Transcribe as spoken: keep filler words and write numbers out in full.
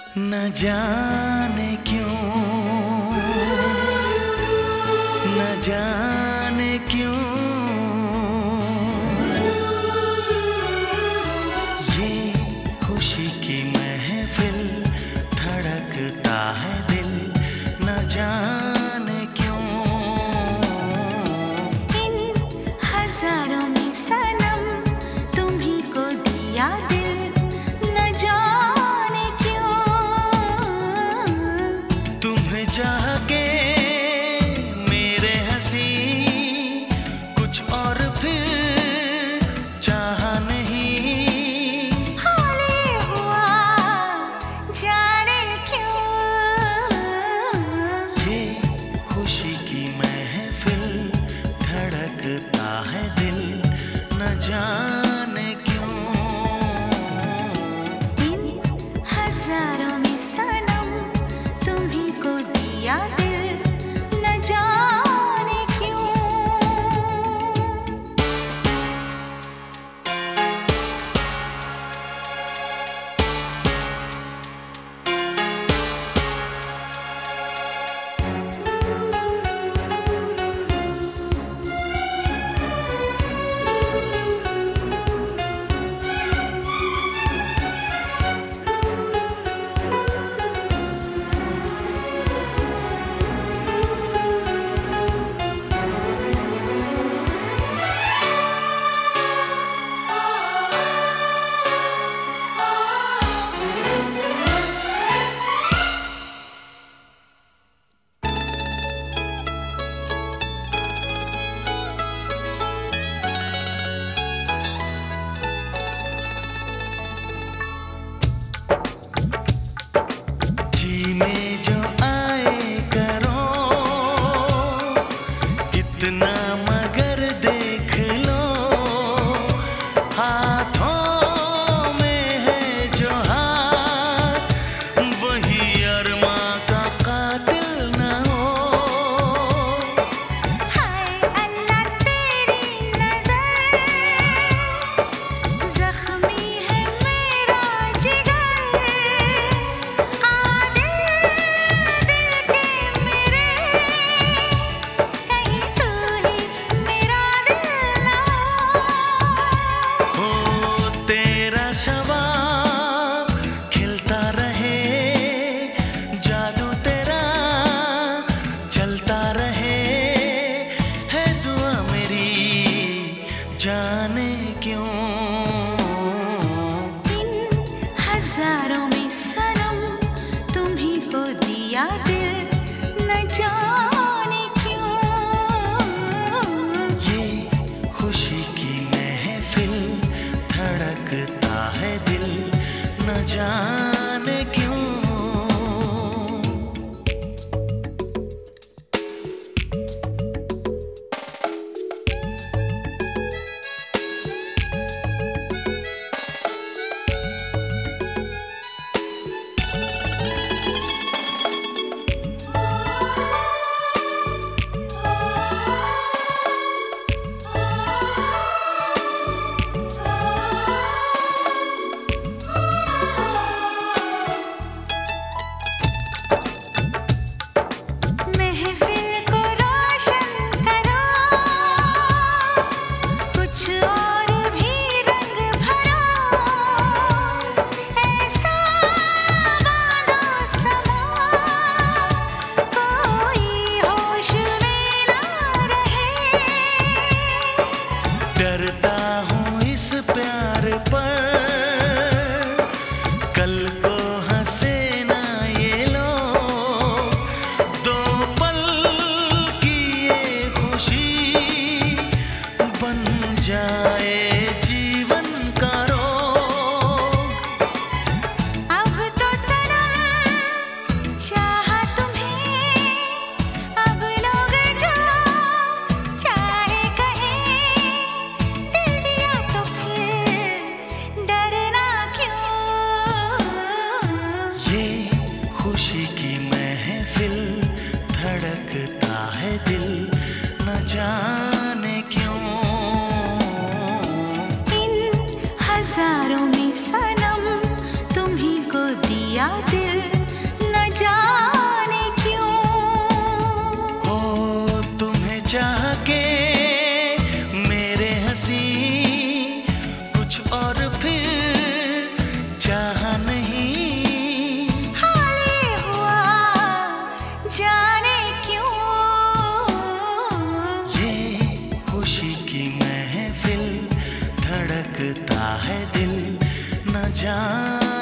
न जाने क्यों, न जाने क्यों ये खुशी की महफिल धड़कता है दिल, न जाने क्यों। इन हजारों में सनम तुम्ही को दिया दिल, न जाने क्यों। तुम्हें चाह के मेरे हंसी कुछ और फिर चाह नहीं, हाले हुआ जाने क्यों। ये खुशी की महफिल धड़कता है दिल, न जाने क्यों। इन हजारों में सनम तुम्ही को दिया दिल, न जाने क्यों। जी में जो आए करो इतना, मगर देख लो हाथों में है जो हाथ, वही अरमा का कातिल न हो। हाय अल्लाह तेरी नजर, जख्मी है मेरा जिगर। आ दिल दिल के मेरे, कहीं तू ही मेरा दिल ना हो। हो तेरा शबाब खिलता रहे, जादू तेरा चलता रहे, है दुआ मेरी जाने क्यों। इन हजारों में सनम तुम्ही को दिया दिल, न जाने क्यों। ये खुशी की महफिल धड़कता है दिल, न जाने क्यों। महफिल को रोशन करो, कुछ और भी रंग भरो। ऐसा बांधो समा, कोई होश में ना रहे। डरता हूँ इस प्यार पर, कल को हंसे ना ये लोग, दो पल की ये खुशी बन जाए जीवन का रोग। अब तो सनम चाहा तुम्हें, अब लोग जो चाहे कहें। दिल दिया तो फिर डरना क्यों। जान